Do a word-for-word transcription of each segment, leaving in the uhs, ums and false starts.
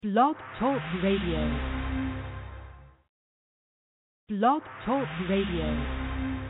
Blog Talk Radio. Blog Talk Radio.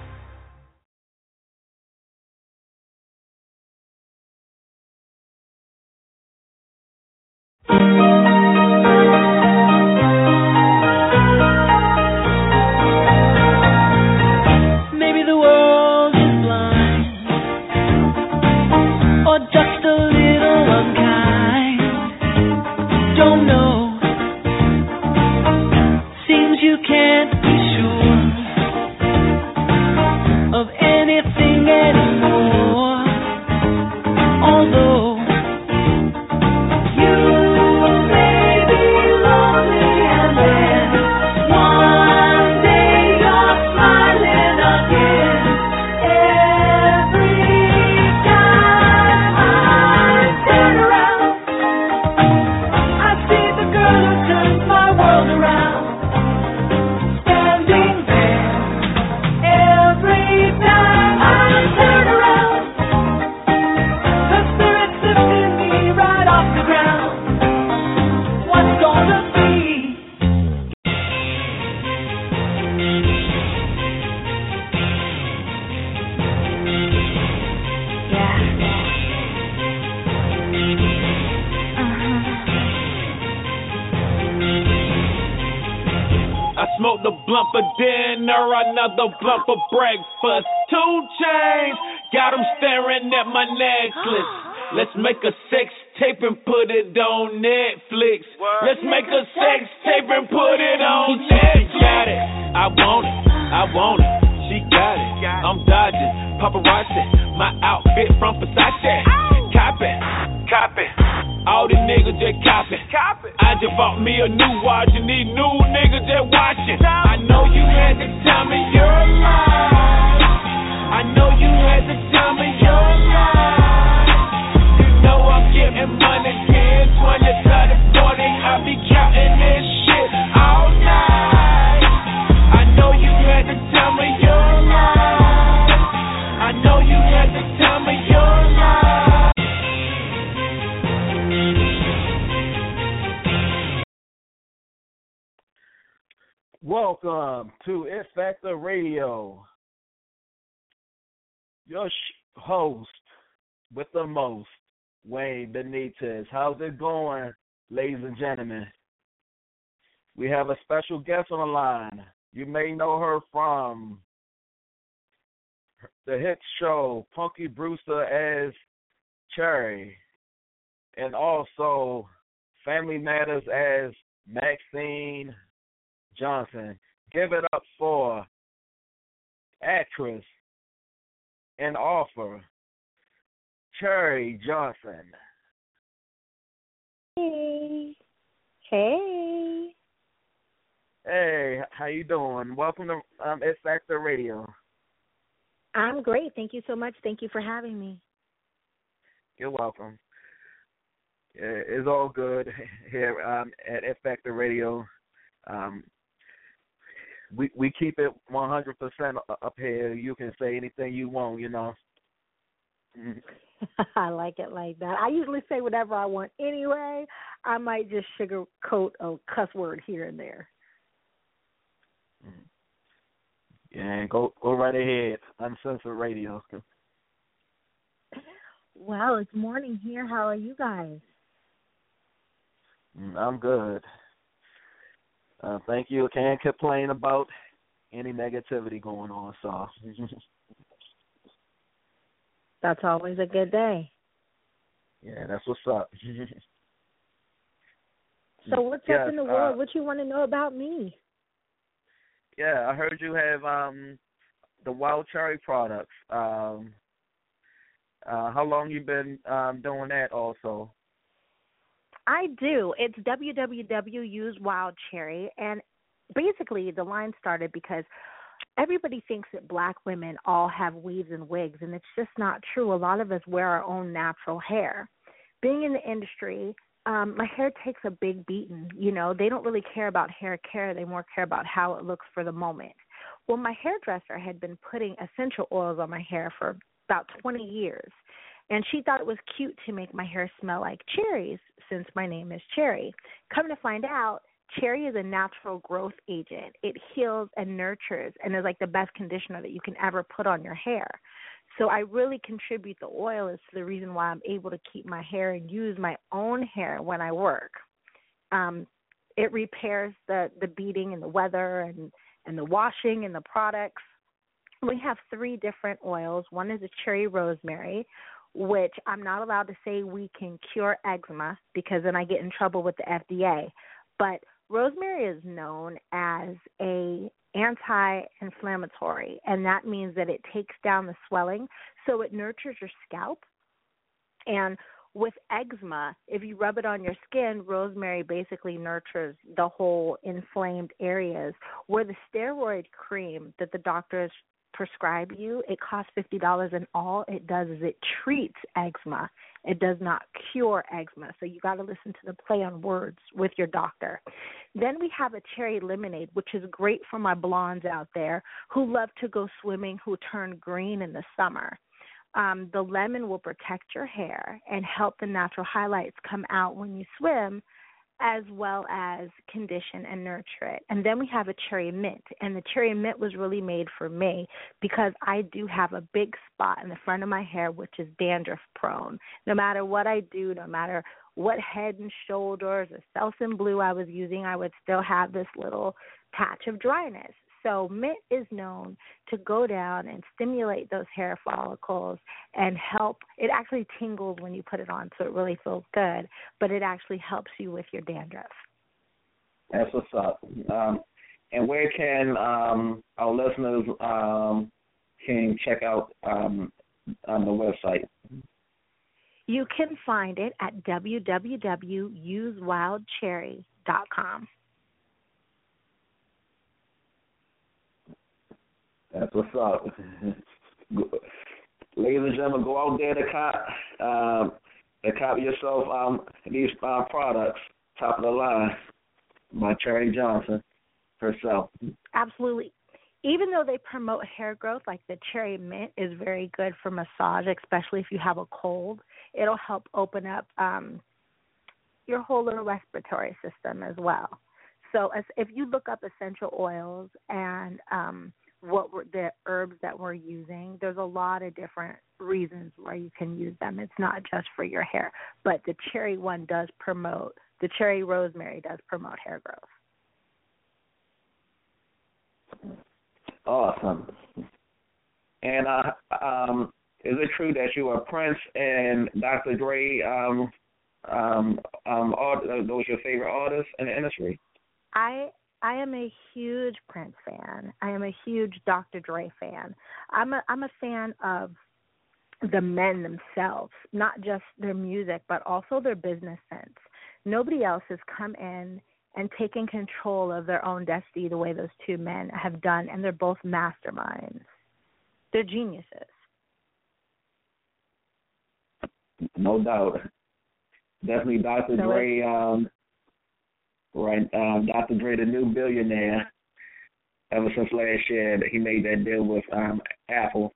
For dinner, another blunt for breakfast. Two chains, got 'em staring at my necklace. Let's make a sex tape and put it on Netflix. Let's make a sex tape and put it on Netflix. Got it, I want it, I want it. She got it, I'm dodging paparazzi. My outfit from Versace. Cop it, cop it. All the niggas just copping. I just bought me a new watch and these new niggas just watching. I know you had the time of your life. I know you had the time of your life. You know I'm getting money, ten, twenty, thirty, forty. I be counting this shit all night. I know you had the time of your life. I know you had the time of your life. Welcome to It Factor Radio. Your sh- host with the most, Wayne Benitez. How's it going, ladies and gentlemen? We have a special guest on the line. You may know her from the hit show Punky Brewster as Cherry, and also Family Matters as Maxine Johnson. Give it up for actress and author Cherry Johnson. Hey. Hey. Hey, how you doing? Welcome to um, It Factor Radio. I'm great. Thank you so much. Thank you for having me. You're welcome. Yeah, it's all good here um, at It Factor Radio. Um, we we keep it one hundred percent up here. You can say anything you want, you know. I like it like that. I usually say whatever I want anyway. I might just sugarcoat a cuss word here and there. Yeah, go go right ahead. Uncensored Radio. Well, it's morning here. How are you guys? I'm good. Uh, thank you. Can't complain about any negativity going on. So that's always a good day. Yeah, that's what's up. So what's yes, up in the world? Uh, What you want to know about me? Yeah, I heard you have um, the Wild Cherry products. Um, uh, how long you been um, doing that also? I do. It's w w w dot use wild cherry, and basically the line started because everybody thinks that black women all have weaves and wigs, and it's just not true. A lot of us wear our own natural hair. Being in the industry, um, my hair takes a big beating. You know, they don't really care about hair care. They more care about how it looks for the moment. Well, my hairdresser had been putting essential oils on my hair for about twenty years. And she thought it was cute to make my hair smell like cherries since my name is Cherry. Come to find out, cherry is a natural growth agent. It heals and nurtures and is like the best conditioner that you can ever put on your hair. So I really contribute the oil as to the reason why I'm able to keep my hair and use my own hair when I work. Um, it repairs the, the beating and the weather and, and the washing and the products. We have three different oils. One is a cherry rosemary, which I'm not allowed to say we can cure eczema because then I get in trouble with the F D A. But rosemary is known as a anti-inflammatory, and that means that it takes down the swelling, so it nurtures your scalp. And with eczema, if you rub it on your skin, rosemary basically nurtures the whole inflamed areas, where the steroid cream that the doctors prescribe you, it costs fifty dollars, and all it does is it treats eczema. It does not cure eczema. So you got to listen to the play on words with your doctor. Then we have a cherry lemonade, which is great for my blondes out there who love to go swimming, who turn green in the summer. Um, the lemon will protect your hair and help the natural highlights come out when you swim, as well as condition and nurture it. And then we have a cherry mint, and the cherry mint was really made for me because I do have a big spot in the front of my hair, which is dandruff prone. No matter what I do, no matter what Head and Shoulders or Selsun Blue I was using, I would still have this little patch of dryness. So mint is known to go down and stimulate those hair follicles and help. It actually tingles when you put it on, so it really feels good, but it actually helps you with your dandruff. That's what's up. Um, and where can um, our listeners um, can check out um, on the website? You can find it at w w w dot use wild cherry dot com. That's what's up. Ladies and gentlemen, go out there to cop, um, to copy yourself um, these uh, products, top of the line, by Cherry Johnson herself. Absolutely. Even though they promote hair growth, like the cherry mint is very good for massage, especially if you have a cold. It'll help open up um, your whole little respiratory system as well. So as, if you look up essential oils and um, what were the herbs that we're using, there's a lot of different reasons why you can use them. It's not just for your hair, but the cherry one does promote, the cherry rosemary does promote hair growth. Awesome. And uh, um, is it true that you are Prince and Doctor Dre, um, um, um, art, those your favorite artists in the industry? I I am a huge Prince fan. I am a huge Doctor Dre fan. I'm a I'm a fan of the men themselves, not just their music, but also their business sense. Nobody else has come in and taken control of their own destiny the way those two men have done, and they're both masterminds. They're geniuses. No doubt. Definitely Doctor So Dre, um, right, um, Doctor Dre, the new billionaire, ever since last year that he made that deal with um, Apple.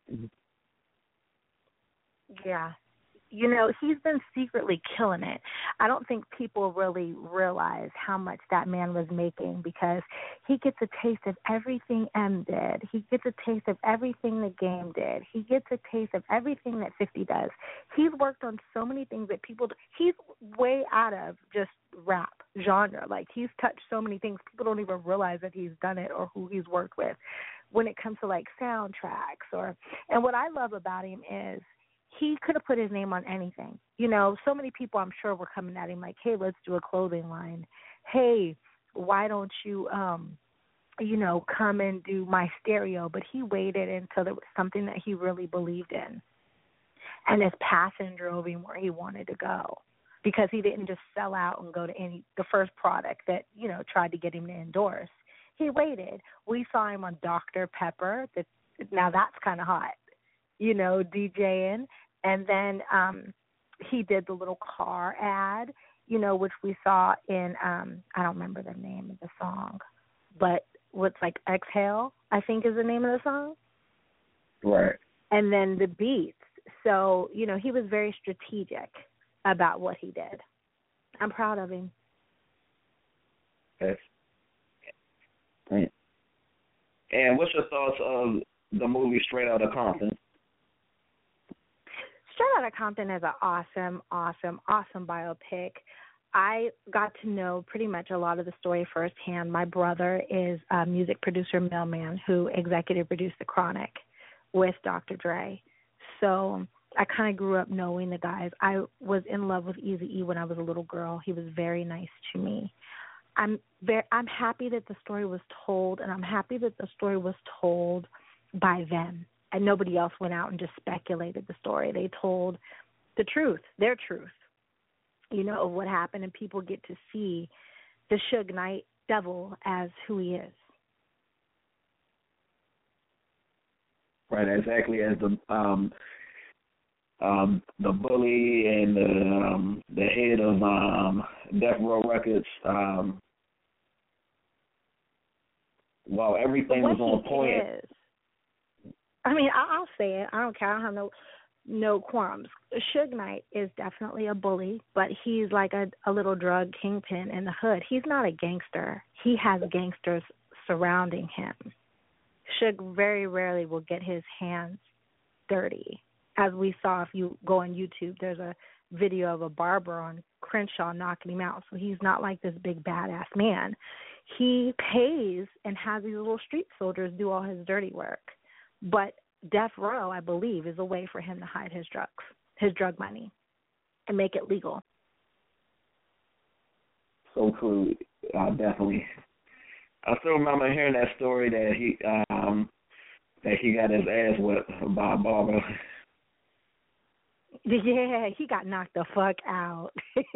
Yeah. You know, he's been secretly killing it. I don't think people really realize how much that man was making because he gets a taste of everything M did. He gets a taste of everything the Game did. He gets a taste of everything that fifty does. He's worked on so many things that people – he's way out of just rap genre. Like, he's touched so many things. People don't even realize that he's done it or who he's worked with when it comes to, like, soundtracks. or. And what I love about him is – he could have put his name on anything. You know, so many people I'm sure were coming at him like, hey, let's do a clothing line. Hey, why don't you, um, you know, come and do my stereo? But he waited until there was something that he really believed in. And his passion drove him where he wanted to go because he didn't just sell out and go to any the first product that, you know, tried to get him to endorse. He waited. We saw him on Doctor Pepper. That, now that's kind of hot, you know, DJing. And then um, he did the little car ad, you know, which we saw in, um, I don't remember the name of the song, but what's like Exhale, I think is the name of the song. Right. And then the beats. So, you know, he was very strategic about what he did. I'm proud of him. Yes. And what's your thoughts of the movie Straight Outta Compton? Straight Outta Compton is an awesome, awesome, awesome biopic. I got to know pretty much a lot of the story firsthand. My brother is a music producer, Mailman, who executive produced The Chronic with Doctor Dre. So I kind of grew up knowing the guys. I was in love with Eazy-E when I was a little girl. He was very nice to me. I'm very, I'm happy that the story was told, and I'm happy that the story was told by them. And nobody else went out and just speculated the story. They told the truth, their truth, you know, of what happened, and people get to see the Suge Knight devil as who he is. Right, exactly as the um, um, the bully and the um, the head of um, Death Row Records. Um, well, everything what was on point. Is, I mean, I, I'll say it. I don't care. I don't have no no qualms. Suge Knight is definitely a bully, but he's like a, a little drug kingpin in the hood. He's not a gangster. He has gangsters surrounding him. Suge very rarely will get his hands dirty. As we saw, if you go on YouTube, there's a video of a barber on Crenshaw knocking him out. So he's not like this big badass man. He pays and has these little street soldiers do all his dirty work. But Death Row, I believe, is a way for him to hide his drugs, his drug money, and make it legal. So true, uh, definitely. I still remember hearing that story that he um, that he got his ass whipped by a barber. Yeah, he got knocked the fuck out.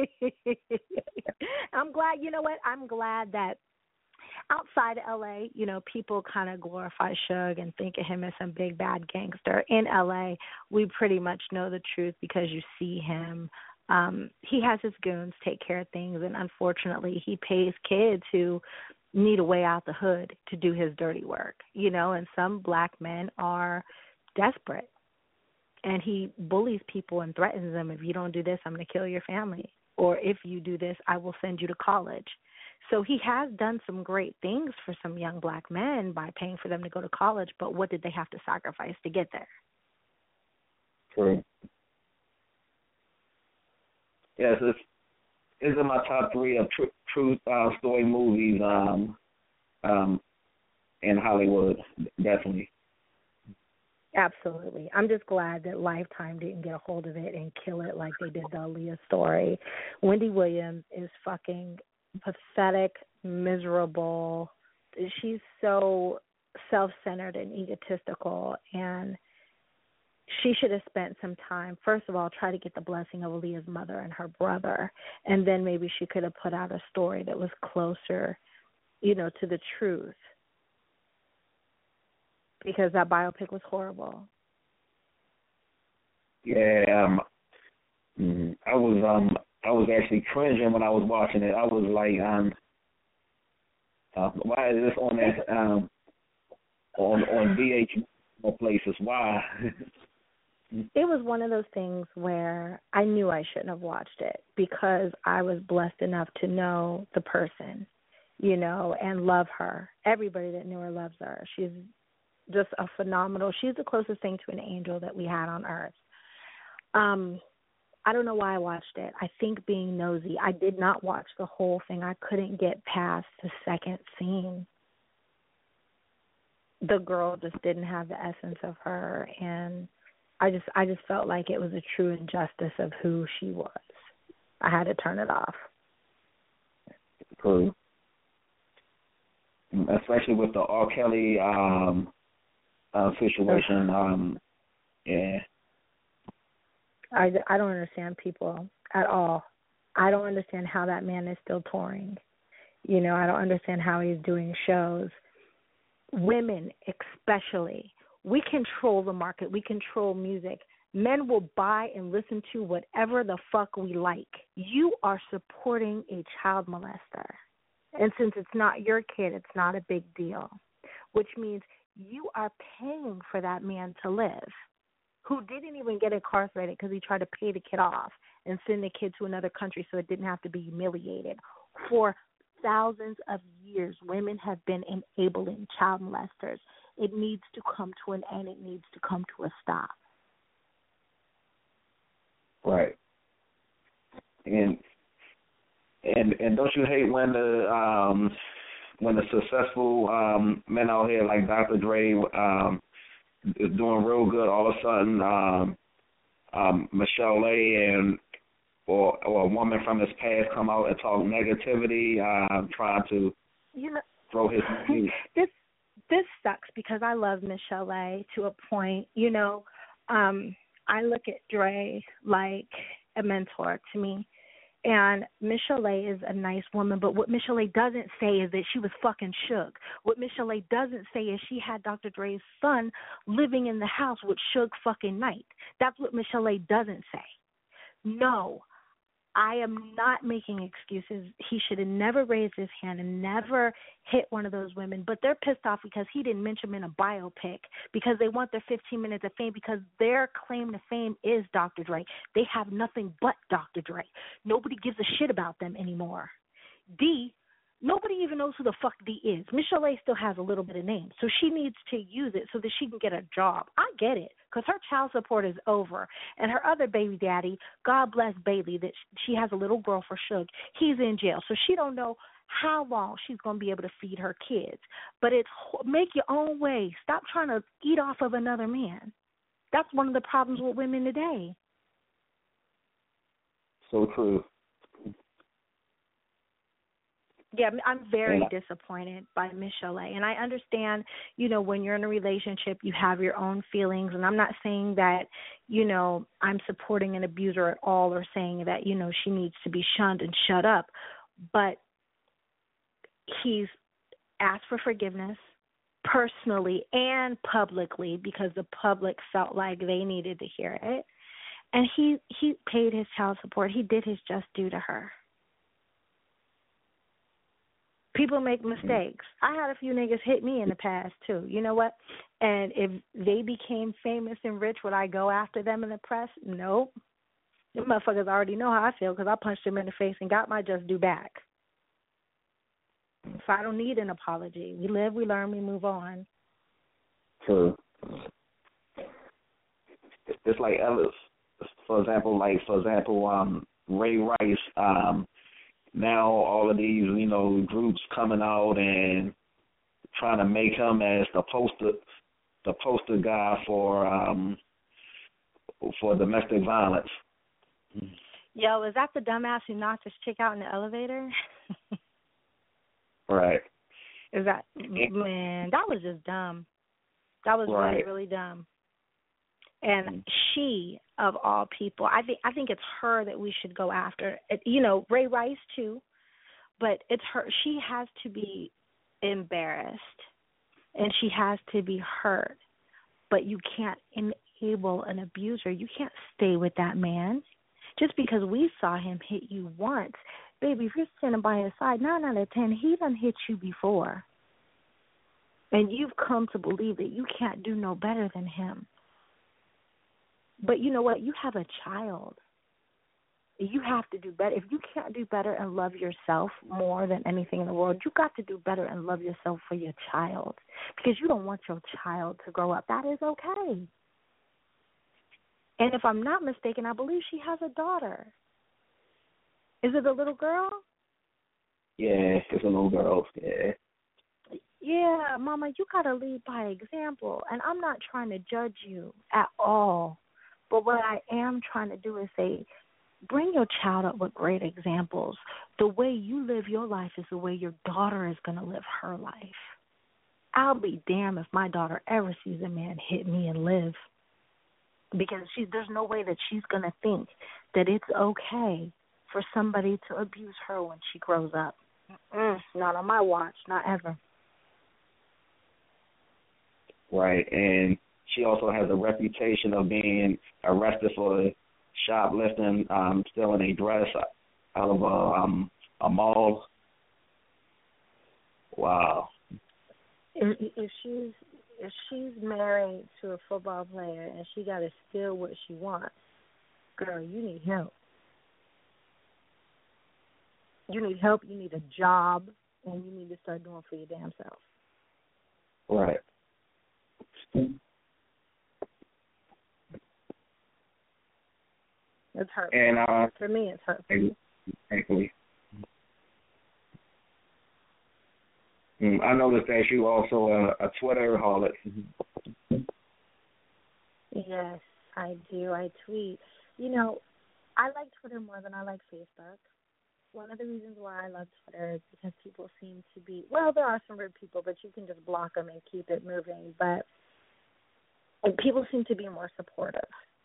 I'm glad, you know what, I'm glad that outside L A, you know, people kind of glorify Suge and think of him as some big bad gangster. In L A, we pretty much know the truth because you see him. Um, he has his goons take care of things, and unfortunately he pays kids who need a way out the hood to do his dirty work, you know, and some black men are desperate. And he bullies people and threatens them, if you don't do this, I'm going to kill your family. Or if you do this, I will send you to college. So he has done some great things for some young black men by paying for them to go to college, but what did they have to sacrifice to get there? True. Yes, it's, it's in my top three of true, true uh, story movies um, um, in Hollywood, definitely. Absolutely. I'm just glad that Lifetime didn't get a hold of it and kill it like they did the Aaliyah story. Wendy Williams is fucking pathetic, miserable. She's so self-centered and egotistical, and she should have spent some time, first of all, try to get the blessing of Aaliyah's mother and her brother, and then maybe she could have put out a story that was closer, you know, to the truth. Because that biopic was horrible. Yeah, um, I was um, I was actually cringing when I was watching it. I was like, um, uh, why is this on that um, on on V H places? Why? It was one of those things where I knew I shouldn't have watched it because I was blessed enough to know the person, you know, and love her. Everybody that knew her loves her. She's just a phenomenal, she's the closest thing to an angel that we had on earth. Um, I don't know why I watched it. I think being nosy. I did not watch the whole thing. I couldn't get past the second scene. The girl just didn't have the essence of her, and I just I just felt like it was a true injustice of who she was. I had to turn it off. Cool. Especially with the R. Kelly um, uh, situation. Um, yeah. I, I don't understand people at all. I don't understand how that man is still touring. You know, I don't understand how he's doing shows. Women especially, we control the market. We control music. Men will buy and listen to whatever the fuck we like. You are supporting a child molester. And since it's not your kid, it's not a big deal, which means you are paying for that man to live. who didn't even get incarcerated because he tried to pay the kid off and send the kid to another country so it didn't have to be humiliated. For thousands of years, women have been enabling child molesters. It needs to come to an end. It needs to come to a stop. Right. And and and don't you hate when the um, when the successful um, men out here like Doctor Dre um, is doing real good, all of a sudden um, um, Michelle A. and or or a woman from his past come out and talk negativity, uh, trying to you know, throw his this this sucks because I love Michelle A. to a point. You know, um, I look at Dre like a mentor to me. And Michelle A. is a nice woman, but what Michelle A. doesn't say is that she was fucking shook. What Michelle A. doesn't say is she had Doctor Dre's son living in the house with Suge fucking Knight. That's what Michelle A. doesn't say. No, I am not making excuses. He should have never raised his hand and never hit one of those women, but they're pissed off because he didn't mention them in a biopic because they want their fifteen minutes of fame because their claim to fame is Doctor Dre. They have nothing but Doctor Dre. Nobody gives a shit about them anymore. D, nobody even knows who the fuck D is. Michelle A. still has a little bit of name, so she needs to use it so that she can get a job. I get it, because her child support is over. And her other baby daddy, God bless Bailey, that she has a little girl for Suge, he's in jail. So she don't know how long she's going to be able to feed her kids. But it's make your own way. Stop trying to eat off of another man. That's one of the problems with women today. So true. Yeah, I'm very yeah. disappointed by Michelle A. And I understand, you know, when you're in a relationship, you have your own feelings. And I'm not saying that, you know, I'm supporting an abuser at all or saying that, you know, she needs to be shunned and shut up. But he's asked for forgiveness personally and publicly because the public felt like they needed to hear it. And he, he paid his child support. He did his just due to her. People make mistakes. I had a few niggas hit me in the past, too. You know what? And if they became famous and rich, would I go after them in the press? Nope. Them motherfuckers already know how I feel because I punched them in the face and got my just due back. So I don't need an apology. We live, we learn, we move on. True. It's like others. For example, like, for example, um, Ray Rice, um, now all of these, you know, groups coming out and trying to make him as the poster, the poster guy for um, for domestic violence. Yo, is that the dumbass who knocked his chick out in the elevator? Right. Is that man? That was just dumb. That was right. really, really dumb. And she, of all people, I think I think it's her that we should go after. It, you know, Ray Rice too, but it's her. She has to be embarrassed, and she has to be hurt. But you can't enable an abuser. You can't stay with that man just because we saw him hit you once, baby. If you're standing by his side, nine out of ten, he done hit you before, and you've come to believe that you can't do no better than him. But you know what? You have a child. You have to do better. If you can't do better and love yourself more than anything in the world, you got to do better and love yourself for your child because you don't want your child to grow up. That is okay. And if I'm not mistaken, I believe she has a daughter. Is it a little girl? Yeah, it's a little girl, yeah. Yeah, Mama, you got to lead by example. And I'm not trying to judge you at all. But what I am trying to do is say, bring your child up with great examples. The way you live your life is the way your daughter is going to live her life. I'll be damned if my daughter ever sees a man hit me and live. Because she, there's no way that she's going to think that it's okay for somebody to abuse her when she grows up. Mm-mm, not on my watch, not ever. Right, and she also has a reputation of being arrested for shoplifting, um, stealing a dress out of a, um, a mall. Wow. If, if she's if she's married to a football player and she got to steal what she wants, girl, you need help. You need help, you need a job, and you need to start doing for your damn self. Right. It's hurtful. And uh, for me, it's hurtful. Exactly. Mm, I noticed that you also a, a Twitter harlot. Yes, I do. I tweet. You know, I like Twitter more than I like Facebook. One of the reasons why I love Twitter is because people seem to be, well, there are some rude people, but you can just block them and keep it moving. But and people seem to be more supportive.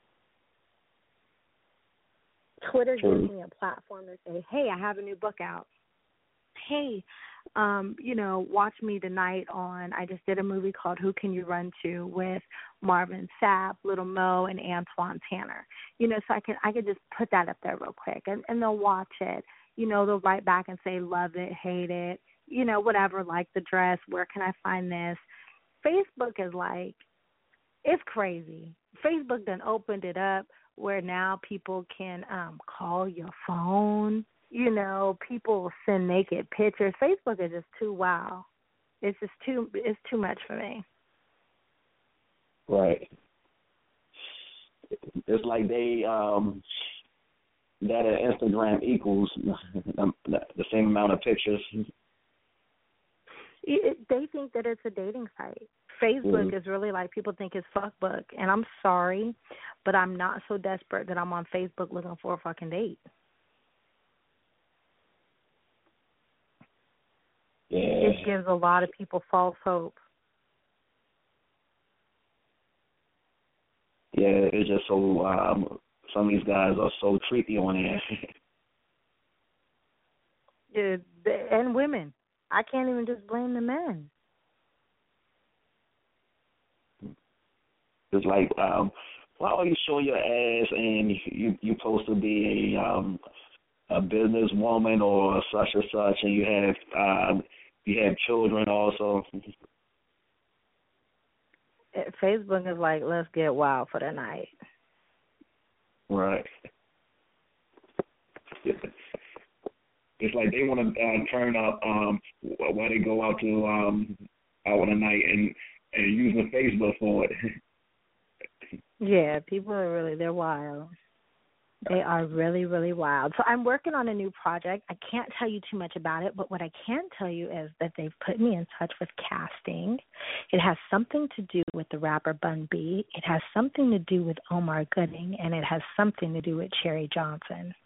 Twitter True. gives me a platform to say, hey, I have a new book out. Hey, um, you know, watch me tonight on, I just did a movie called Who Can You Run To with Marvin Sapp, Little Mo, and Antoine Tanner. You know, so I can I could just put that up there real quick, and, and they'll watch it. You know, they'll write back and say, love it, hate it, you know, whatever, like the dress, where can I find this? Facebook is like, it's crazy. Facebook done opened it up where now people can um, call your phone. You know, people send naked pictures. Facebook is just too wow. It's just too, it's too much for me. Right. It's like they, um, that Instagram equals the same amount of pictures. It, they think that it's a dating site. Facebook mm. is really like people think it's fuckbook. And I'm sorry, but I'm not so desperate that I'm on Facebook looking for a fucking date. Yeah. It gives a lot of people false hope. Yeah, it's just so, um, some of these guys are so creepy on there. Yeah, and women. I can't even just blame the men. It's like, um, why are you showing your ass and you you're supposed to be a um, a businesswoman or such or such, and you have um, you have children also. Facebook is like, let's get wild for the night. Right. It's like they want to uh, turn up um, while they go out to um, out on the night and and using Facebook for it. Yeah, people are really, they're wild. They are really, really wild. So I'm working on a new project. I can't tell you too much about it, but what I can tell you is that they've put me in touch with casting. It has something to do with the rapper Bun B. It has something to do with Omar Gooding, and it has something to do with Cherry Johnson.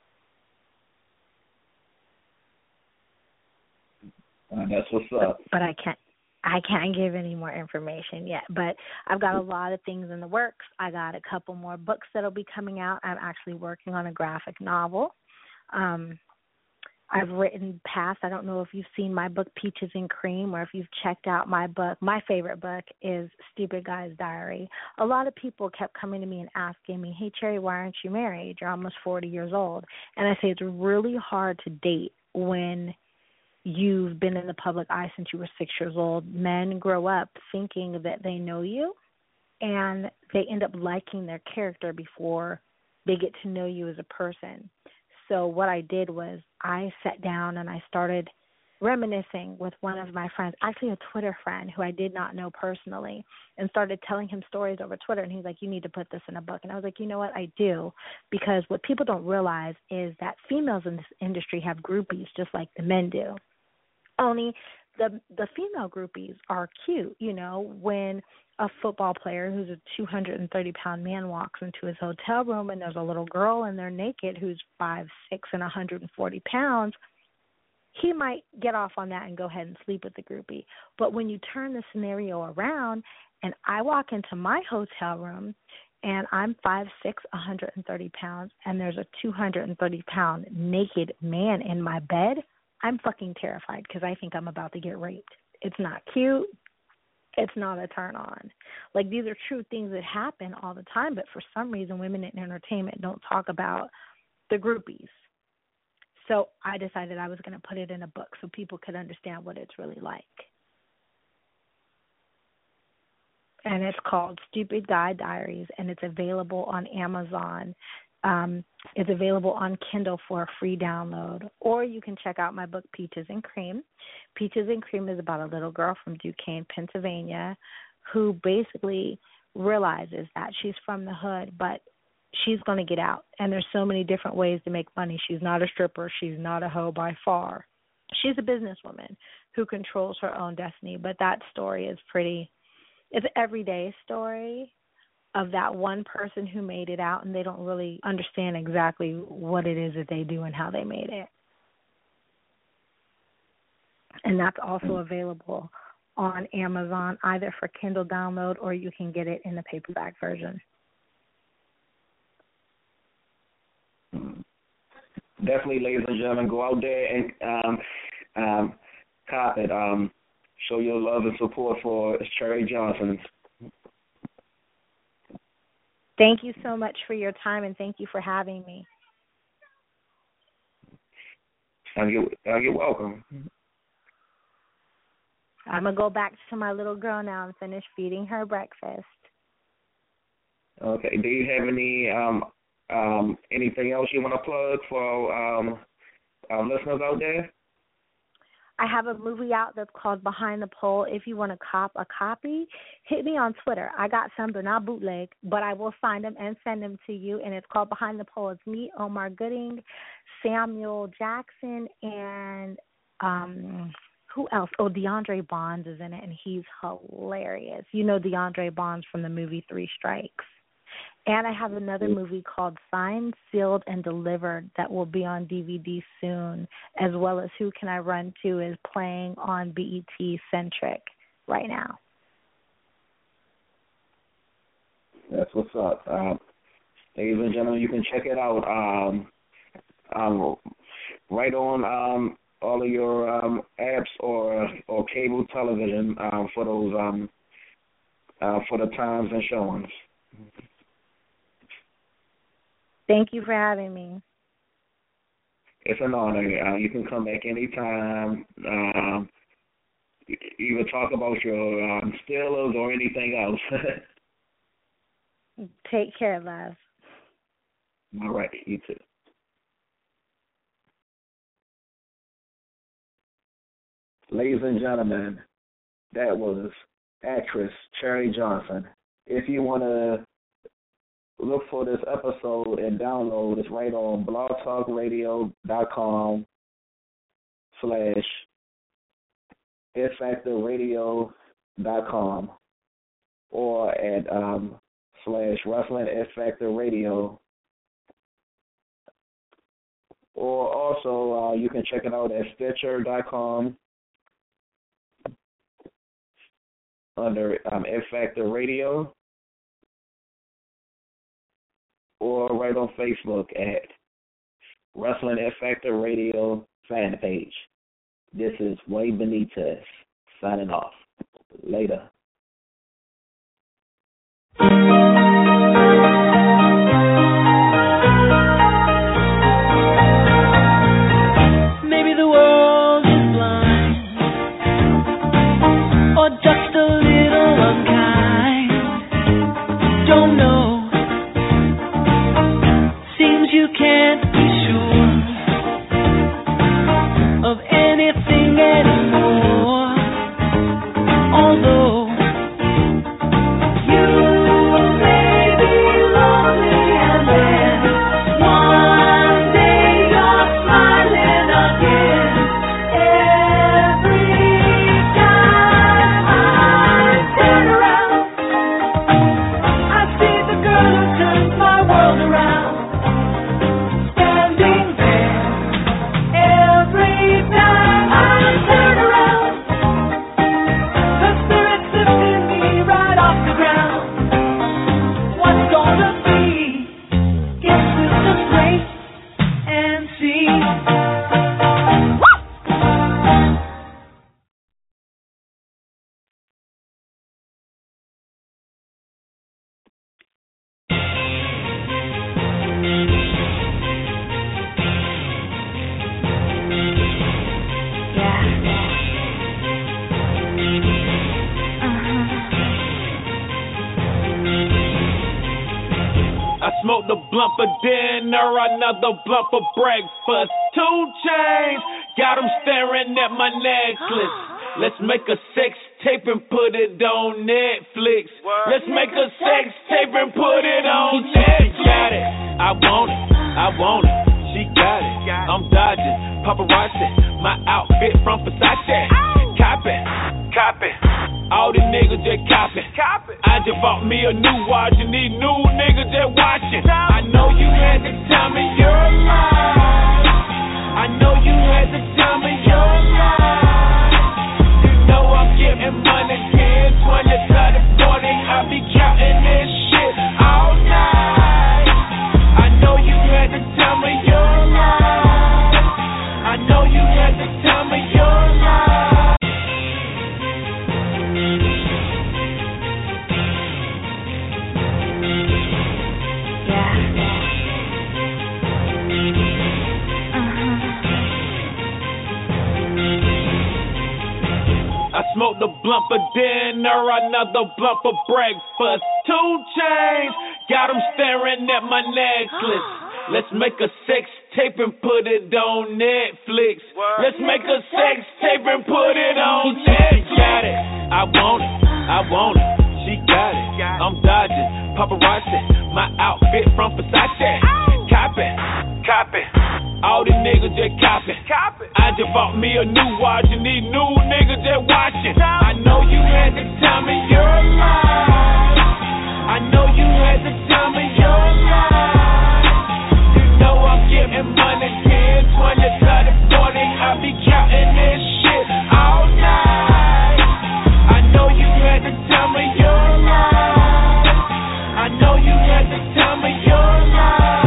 Uh, that's what's up. But, but I can't. I can't give any more information yet, but I've got a lot of things in the works. I got a couple more books that'll be coming out. I'm actually working on a graphic novel. Um, I've written past, I don't know if you've seen my book, Peaches and Cream, or if you've checked out my book. My favorite book is Stupid Guy's Diary. A lot of people kept coming to me and asking me, hey, Cherry, why aren't you married? You're almost forty years old. And I say it's really hard to date when you've been in the public eye since you were six years old. Men grow up thinking that they know you, and they end up liking their character before they get to know you as a person. So what I did was I sat down and I started reminiscing with one of my friends, actually a Twitter friend who I did not know personally, and started telling him stories over Twitter. And he's like, you need to put this in a book. And I was like, you know what, I do, because what people don't realize is that females in this industry have groupies just like the men do. Only the the female groupies are cute, you know, when a football player who's a two hundred thirty pound man walks into his hotel room and there's a little girl and they're naked who's five, six, and one hundred forty pounds, he might get off on that and go ahead and sleep with the groupie. But when you turn the scenario around and I walk into my hotel room and I'm five, six, one hundred thirty pounds, and there's a two hundred thirty pound naked man in my bed, I'm fucking terrified because I think I'm about to get raped. It's not cute. It's not a turn on. Like, these are true things that happen all the time, but for some reason women in entertainment don't talk about the groupies. So I decided I was going to put it in a book so people could understand what it's really like. and it's called Stupid Guy Diaries, and it's available on Amazon. Um, it's available on Kindle for a free download, or you can check out my book, Peaches and Cream. Peaches and Cream is about a little girl from Duquesne, Pennsylvania, who basically realizes that she's from the hood, but she's going to get out, and there's so many different ways to make money. She's not a stripper. She's not a hoe by far. She's a businesswoman who controls her own destiny, but that story is pretty, it's an everyday story of that one person who made it out, and they don't really understand exactly what it is that they do and how they made it. And that's also available on Amazon, either for Kindle download or you can get it in the paperback version. Definitely, ladies and gentlemen, go out there and um, um, cop it. Um, show your love and support for Cherry Johnson. Thank you so much for your time, and thank you for having me. You're, you're welcome. I'm going to go back to my little girl now and finish feeding her breakfast. Okay. Do you have any um, um, anything else you want to plug for um, our listeners out there? I have a movie out that's called Behind the Pole. If you want to cop a copy, hit me on Twitter. I got some. They're not bootleg, but I will find them and send them to you, and it's called Behind the Pole. It's me, Omar Gooding, Samuel Jackson, and um, who else? Oh, DeAndre Bonds is in it, and he's hilarious. You know DeAndre Bonds from the movie Three Strikes. And I have another movie called Signed, Sealed, and Delivered that will be on D V D soon, as well as Who Can I Run To is playing on B E T Centric right now. That's what's up. Um, ladies and gentlemen, you can check it out um, um, right on um, all of your um, apps or or cable television um, for those um, uh, for the times and showings. Thank you for having me. It's an honor. Uh, you can come back anytime. Um, even talk about your um, Steelers or anything else. Take care, love. All right. You too. Ladies and gentlemen, that was actress Cherry Johnson. If you want to look for this episode and download, it's right on blogtalkradio.com slash ifactorradio.com or at um, slash wrestling ifactorradio. Or also uh, you can check it out at stitcher dot com under um, F Factor Radio, or right on Facebook at Wrestling F Factor Radio fan page. This is Wade Benitez signing off. Later. Maybe the world is blind, or just a little unkind. Don't know. Seems you can't be sure of anything anymore. Although smoked a blunt for dinner, another blunt for breakfast. Two chains, got them staring at my necklace. Let's make a sex tape and put it on Netflix. Let's make a sex tape and put it on Netflix. Got it, I want it, I want it. She got it, I'm dodging, paparazzi. My outfit from Versace. Cop it, cop it. All these niggas just copy. I just bought me a new watch and these new niggas just watching. I know you had the time of your life. I know you had the time of your life. You know I'm getting money, ten, twenty, thirty, forty. I be counting this shit all night. I know you had the time of your life. I know you had the time of your life. I smoked a blunt for dinner, another blunt for breakfast. Two chains, got them staring at my necklace. Let's make a sex tape and put it on Netflix. Let's make a sex tape and put it on Netflix. Got it, I want it, I want it. She got it, I'm dodging, paparazzi. My outfit from Versace. Cop it, cop it. All these niggas just copy. I just bought me a new watch and these new niggas just watching. I know you had the time of your life. I know you had the time of your life. You know I'm getting money, ten, twenty, thirty, forty. I be counting this shit all night. I know you had the time of your life. I know you had the time of your life.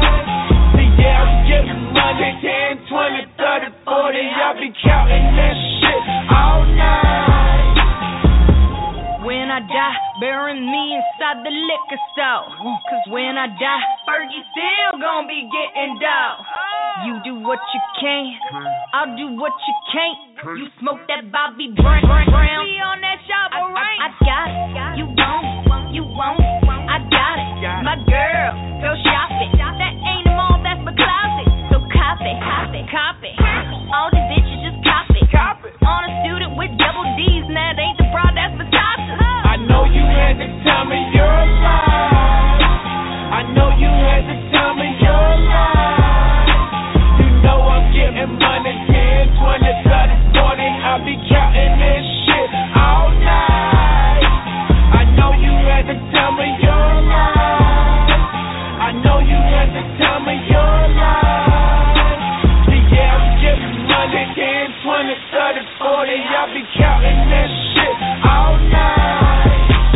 ten, twenty, thirty, forty, I be counting that shit all night. When I die, bury me inside the liquor store. Cause when I die, Fergie still gon' be getting dough. You do what you can, I'll do what you can't. You smoke that Bobby Brown, Brown. We on that shop, I, I, I got it, you won't, you won't, I got it. My girl, go shopping, that ain't a mall, that's my closet. Copy, copy, copy. All these bitches just copy. Copy. On a student with double D's, and that ain't the broad, that's Versace. I know you had the time of your life. I know you had the time of your life. You know I'm getting money, ten, twenty, thirty, forty. I be counting this shit all night. I know you had the time of your life. I know you had the time of your life. ten, twenty, thirty, forty, I be counting that shit all night.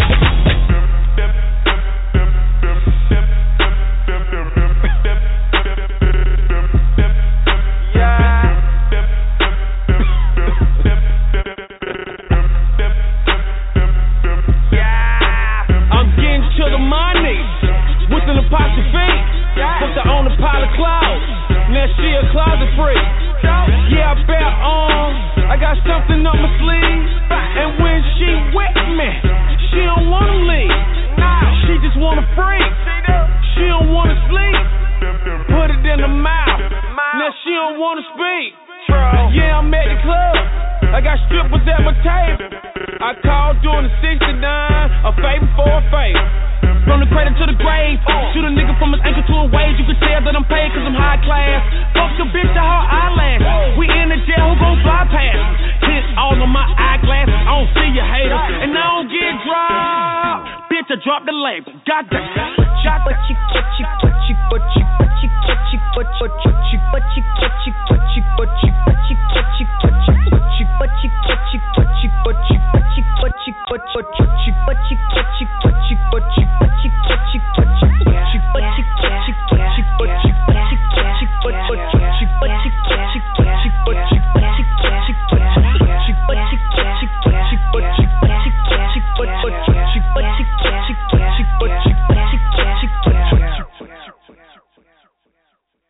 Yeah. Yeah. I'm getting to the money with an apostrophe. Put her on the pile of clouds. Now she a closet freak. Yeah, I bet on, I got something up my sleeve. And when she with me, she don't wanna leave. She just wanna freak. She don't wanna sleep. Put it in the mouth. Now she don't wanna speak. Yeah, I'm at the club. I got strippers at my table. I called during the sixty-nine, a favor for a favor. From the cradle to the grave, shoot a nigga from his ankle to a wage. You can tell that I'm paid cause I'm high class. Fuck the bitch to her eyelash. We in the jail, who gon' fly past? Tint all on my eyeglass, I don't see you haters. And I don't get dropped. Bitch, I dropped the label, goddamn. What you, what